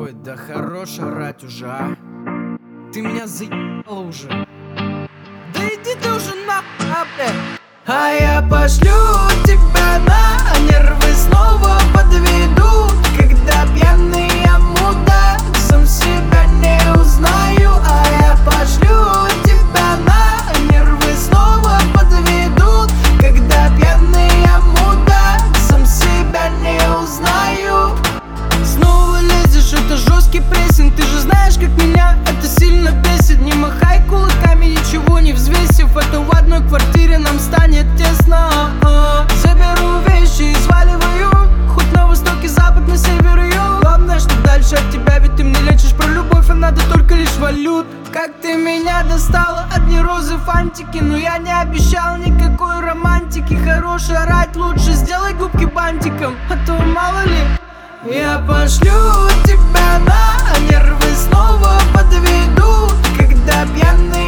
Ой, да хорош орать уже, а. Ты меня заебала уже. Да иди ты уже нахуй, блядь. А я пошлю тебя на нервы, снова подведу. Когда пьяный я мудак, сам себя не узнаю. А я пошлю тебя на нервы, снова подведут. Когда пьяный я мудак, сам себя не узнаю. Снова лезешь, это жесткий прессинг. Ты же знаешь, как меня это сильно бесит. Не махай кулаками, ничего не взвесив. Это в одной квартире нам станет тесно. Заберу вещи и сваливаю. Хоть на востоке, запад, на север и юг. Главное, что дальше от тебя, ведь ты мне лечишь про любовь, а надо только лишь валют. Как ты меня достала, одни розы, фантики. Но я не обещал никакой романтики. Хорош орать, лучше сделай губки бантиком, а то мало ли. Я пошлю тебя на нервы, снова подведу. Когда пьяный